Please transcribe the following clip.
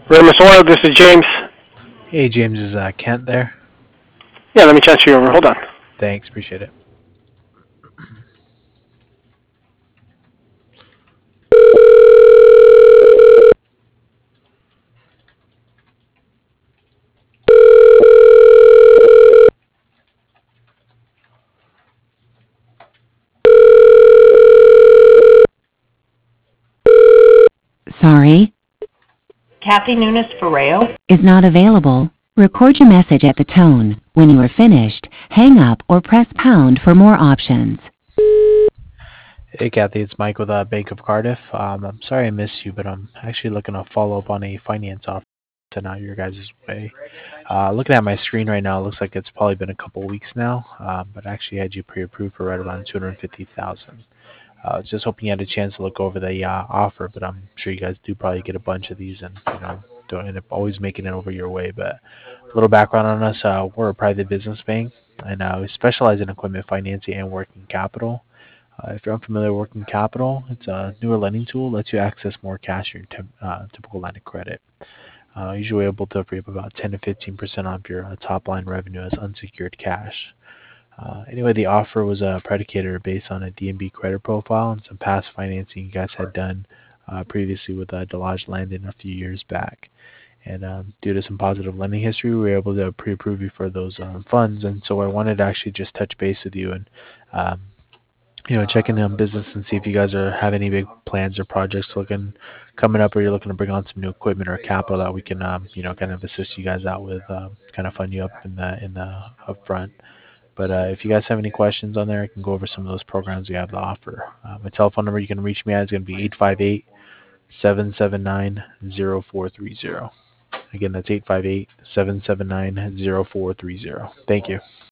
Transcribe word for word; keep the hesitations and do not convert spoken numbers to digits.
Ramos Oil, this is James. Hey, James, is uh, Kent there? Yeah, let me transfer you over. Hold on. Thanks, appreciate it. Sorry, Kathy Nunes Ferreo. is not available. Record your message at the tone. When you are finished, hang up or press pound for more options. Hey, Kathy, it's Mike with uh, Bank of Cardiff. Um, I'm sorry I missed you, but I'm actually looking to follow up on a finance offer sent out your guys' way. Uh, looking at my screen right now, it looks like it's probably been a couple weeks now, um, but I actually had you pre-approved for right around two hundred fifty thousand dollars. I uh, was just hoping you had a chance to look over the uh, offer, but I'm sure you guys do probably get a bunch of these and, you know, don't end up always making it over your way. But a little background on us, uh, we're a private business bank, and uh, we specialize in equipment financing and working capital. Uh, if you're unfamiliar with working capital, it's a newer lending tool that lets you access more cash in your tem- uh, typical line of credit. Uh, usually able to free up about ten to fifteen percent off your uh, top line revenue as unsecured cash. Uh, anyway, the offer was uh, predicated based on a D N B credit profile and some past financing you guys had done uh, previously with uh, Delage Landon a few years back. And um, due to some positive lending history, we were able to pre-approve you for those um, funds. And so I wanted to actually just touch base with you and um, you know, check in on business and see if you guys are have any big plans or projects looking coming up, or you're looking to bring on some new equipment or capital that we can, um, you know, kind of assist you guys out with, uh, kind of fund you up in the in the upfront. But uh, if you guys have any questions on there, I can go over some of those programs we have to offer. Uh, my telephone number you can reach me at is going to be eight five eight, seven seven nine, zero four three zero. Again, that's eight five eight, seven seven nine, zero four three zero. Thank you.